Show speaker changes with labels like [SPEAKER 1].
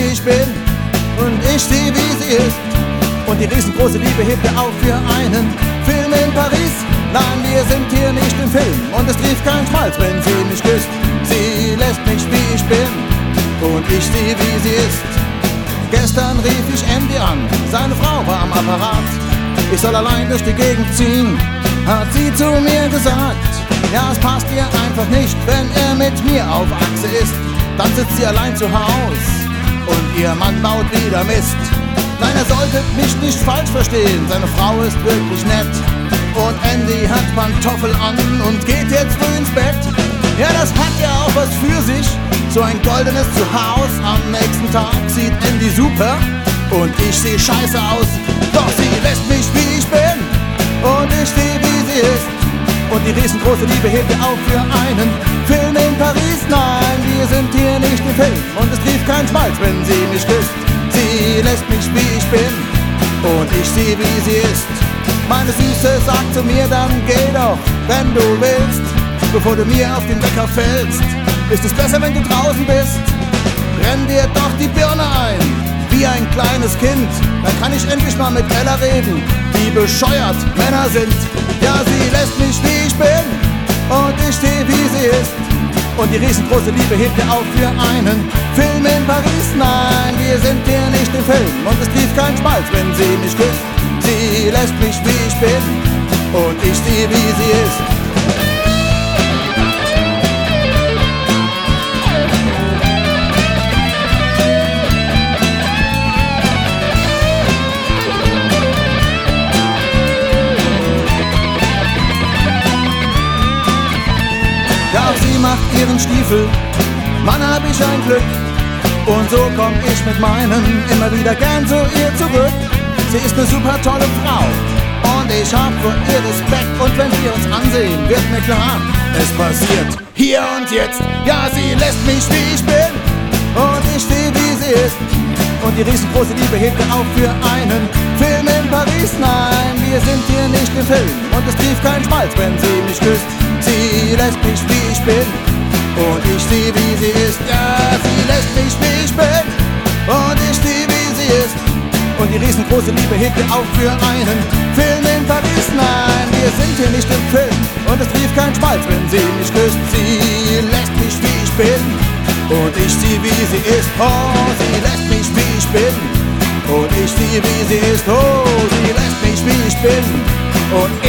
[SPEAKER 1] wie ich bin und ich sie, wie sie ist. Und die riesengroße Liebe hebt er auf für einen Film in Paris. Nein, wir sind hier nicht im Film und es trifft kein Schmalz, wenn sie mich küsst. Sie lässt mich, wie ich bin und ich sie, wie sie ist. Gestern rief ich Andy an, seine Frau war am Apparat. Ich soll allein durch die Gegend ziehen, hat sie zu mir gesagt. Ja, es passt ihr einfach nicht, wenn er mit mir auf Achse ist. Dann sitzt sie allein zu Haus und ihr Mann baut wieder Mist. Nein, er sollte mich nicht falsch verstehen, seine Frau ist wirklich nett. Und Andy hat Pantoffel an und geht jetzt früh ins Bett. Ja, das hat ja auch was für sich, so ein goldenes Zuhause. Am nächsten Tag sieht Andy super und ich seh scheiße aus. Doch sie lässt mich, wie ich bin und ich seh, wie sie ist. Und die riesengroße Liebe hebt er auf für einen Film in Paris. Nein, wir sind hier nicht im Film und es trifft kein Schmalz, wenn sie mich küsst. Sie lässt mich, wie ich bin und ich sie, wie sie ist. Meine Süße sagt zu mir, dann geh doch, wenn du willst, bevor du mir auf den Wecker fällst. Ist es besser, wenn du draußen bist? Brenn dir doch die Birne ein, wie ein kleines Kind. Dann kann ich endlich mal mit Ella reden, wie bescheuert Männer sind. Ja, sie lässt mich, wie ich bin und ich stehe, wie sie ist. Und die riesengroße Liebe hebt er auf für einen Film in Paris. Nein, wir sind hier nicht im Film und es trifft kein Schmalz, wenn sie mich küsst. Sie lässt mich, wie ich bin und ich stehe, wie sie ist. Ja, auch sie macht ihren Stiefel, Mann, hab ich ein Glück. Und so komm ich mit meinem immer wieder gern zu ihr zurück. Sie ist eine super tolle Frau und ich hab vor ihr Respekt. Und wenn wir uns ansehen, wird mir klar, es passiert hier und jetzt. Ja, sie lässt mich, wie ich bin und ich stehe, wie sie ist. Und die riesengroße Liebe hebt er auf für einen Film in Paris. Nein, wir sind hier nicht im Film und es trifft kein Schmalz, wenn sie mich küsst. Sie lässt mich, wie ich bin und ich stehe, wie sie ist. Ja, sie lässt mich, wie ich bin und ich stehe, wie sie ist. Und die riesengroße Liebe hebt er auf für einen Film in Paris. Nein, wir sind hier nicht im Film und es trifft kein Schmalz, wenn sie mich küsst. Sie lässt mich, wie ich bin und ich stehe, wie sie ist. Oh, sie lässt mich, wie ich bin und ich stehe, wie sie ist. Oh, sie lässt mich, wie ich bin und